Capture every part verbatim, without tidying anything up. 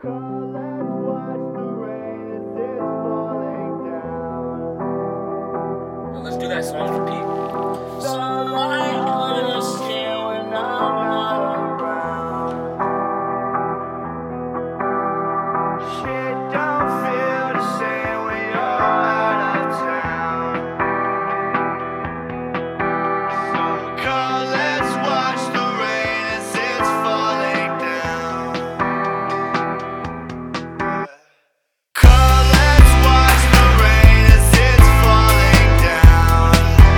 Let's do that song for Pete. Sunlight on your skin when I'm not around. Shit don't feel the same when you're out of town. So come, let's watch the rain as it's falling down. Come, let's watch the rain as it's falling down.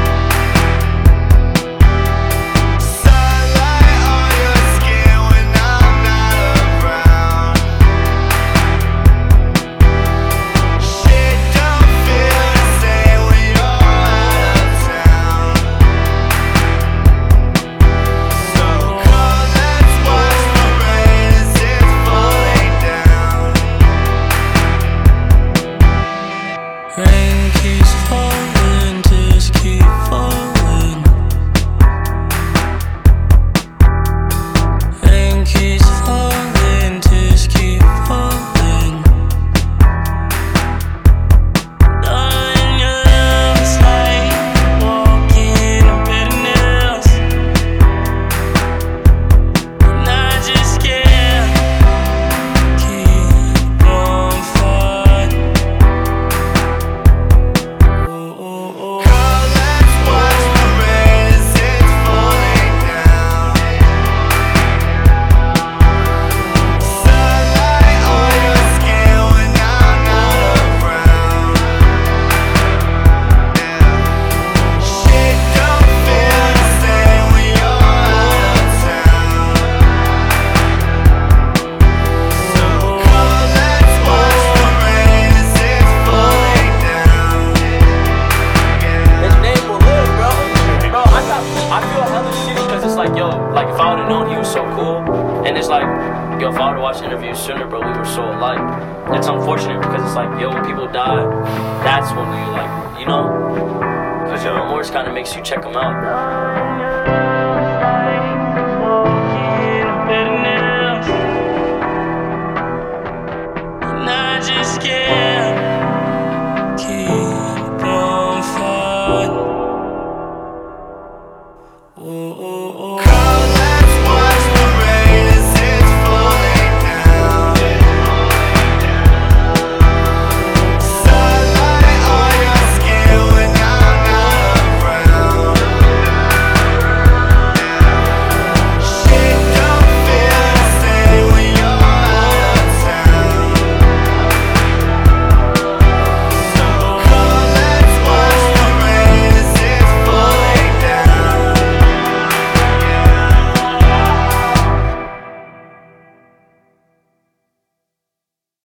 Sunlight on your skin when I'm not around. Shit don't feel the same when you're out of town. So come, let's watch the rain as it's falling down. Rain keeps falling, just keep falling. Rain keeps falling, just keep falling. Darling, your love's like walking on bitterness, and I just can't keep on fighting. Oh, oh, oh. Come, let's watch the rain as it's falling down. Sunlight on your skin when I'm not around. Shit don't feel the same when you're out of town. So come, let's watch the rain as it's falling down. His name will live, bro. Bro, I got, I feel hella shitty because it's like, yo, like if I would've known he was so cool, and it's like, yo, if I would've watched interviews sooner, bro, we were so alike. It's unfortunate because it's like, yo, when people die, that's when you like, you know, because your remorse kind of makes you check them out.